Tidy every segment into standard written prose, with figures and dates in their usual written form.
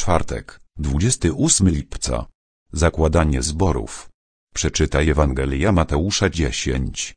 Czwartek, 28 lipca. Zakładanie zborów. Przeczytaj Ewangelia Mateusza 10,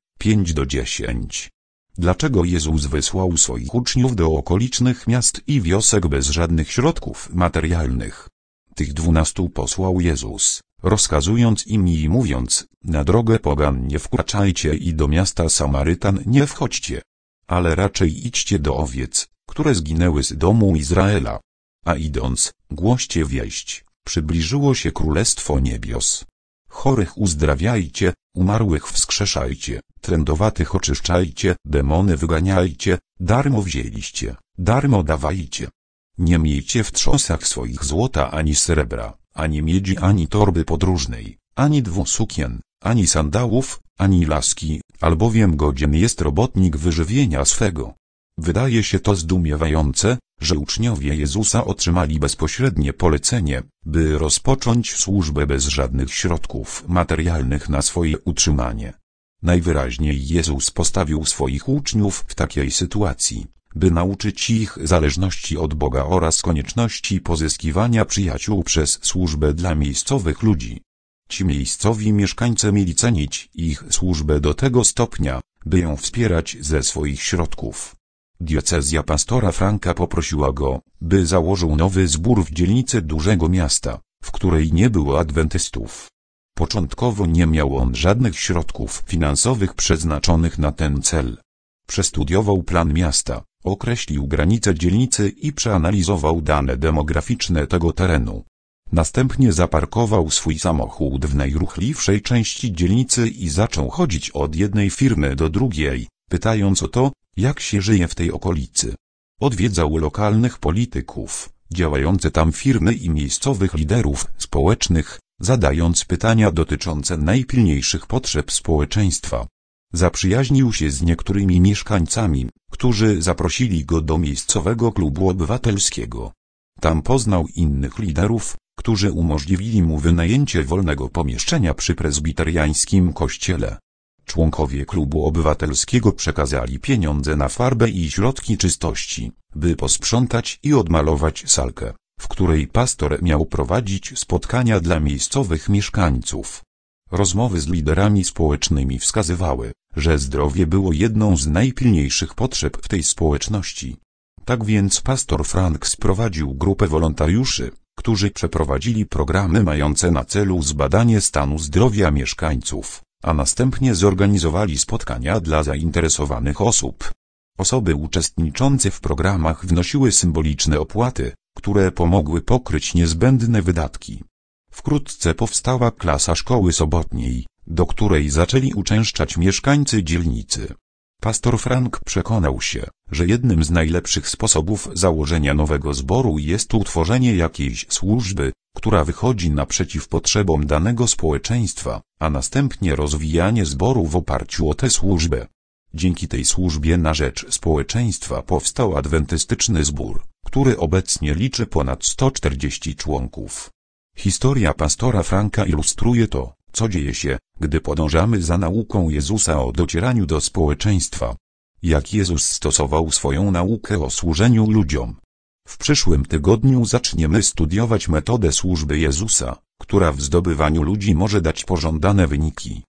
5-10. Dlaczego Jezus wysłał swoich uczniów do okolicznych miast i wiosek bez żadnych środków materialnych? Tych 12 posłał Jezus, rozkazując im i mówiąc: na drogę pogan nie wkraczajcie i do miasta Samarytan nie wchodźcie, ale raczej idźcie do owiec, które zginęły z domu Izraela. A idąc, głoście wieść: przybliżyło się Królestwo Niebios. Chorych uzdrawiajcie, umarłych wskrzeszajcie, trędowatych oczyszczajcie, demony wyganiajcie, darmo wzięliście, darmo dawajcie. Nie miejcie w trzosach swoich złota ani srebra, ani miedzi, ani torby podróżnej, ani 2 sukien, ani sandałów, ani laski, albowiem godzien jest robotnik wyżywienia swego. Wydaje się to zdumiewające, że uczniowie Jezusa otrzymali bezpośrednie polecenie, by rozpocząć służbę bez żadnych środków materialnych na swoje utrzymanie. Najwyraźniej Jezus postawił swoich uczniów w takiej sytuacji, by nauczyć ich zależności od Boga oraz konieczności pozyskiwania przyjaciół przez służbę dla miejscowych ludzi. Ci miejscowi mieszkańcy mieli cenić ich służbę do tego stopnia, by ją wspierać ze swoich środków. Diecezja pastora Franka poprosiła go, by założył nowy zbór w dzielnicy dużego miasta, w której nie było adwentystów. Początkowo nie miał on żadnych środków finansowych przeznaczonych na ten cel. Przestudiował plan miasta, określił granice dzielnicy i przeanalizował dane demograficzne tego terenu. Następnie zaparkował swój samochód w najruchliwszej części dzielnicy i zaczął chodzić od jednej firmy do drugiej, pytając o to, jak się żyje w tej okolicy. Odwiedzał lokalnych polityków, działające tam firmy i miejscowych liderów społecznych, zadając pytania dotyczące najpilniejszych potrzeb społeczeństwa. Zaprzyjaźnił się z niektórymi mieszkańcami, którzy zaprosili go do miejscowego klubu obywatelskiego. Tam poznał innych liderów, którzy umożliwili mu wynajęcie wolnego pomieszczenia przy prezbiteriańskim kościele. Członkowie klubu obywatelskiego przekazali pieniądze na farbę i środki czystości, by posprzątać i odmalować salkę, w której pastor miał prowadzić spotkania dla miejscowych mieszkańców. Rozmowy z liderami społecznymi wskazywały, że zdrowie było jedną z najpilniejszych potrzeb w tej społeczności. Tak więc pastor Frank sprowadził grupę wolontariuszy, którzy przeprowadzili programy mające na celu zbadanie stanu zdrowia mieszkańców, a następnie zorganizowali spotkania dla zainteresowanych osób. Osoby uczestniczące w programach wnosiły symboliczne opłaty, które pomogły pokryć niezbędne wydatki. Wkrótce powstała klasa szkoły sobotniej, do której zaczęli uczęszczać mieszkańcy dzielnicy. Pastor Frank przekonał się, że jednym z najlepszych sposobów założenia nowego zboru jest utworzenie jakiejś służby, która wychodzi naprzeciw potrzebom danego społeczeństwa, a następnie rozwijanie zboru w oparciu o tę służbę. Dzięki tej służbie na rzecz społeczeństwa powstał adwentystyczny zbór, który obecnie liczy ponad 140 członków. Historia pastora Franka ilustruje to, co dzieje się, gdy podążamy za nauką Jezusa o docieraniu do społeczeństwa. Jak Jezus stosował swoją naukę o służeniu ludziom. W przyszłym tygodniu zaczniemy studiować metodę służby Jezusa, która w zdobywaniu ludzi może dać pożądane wyniki.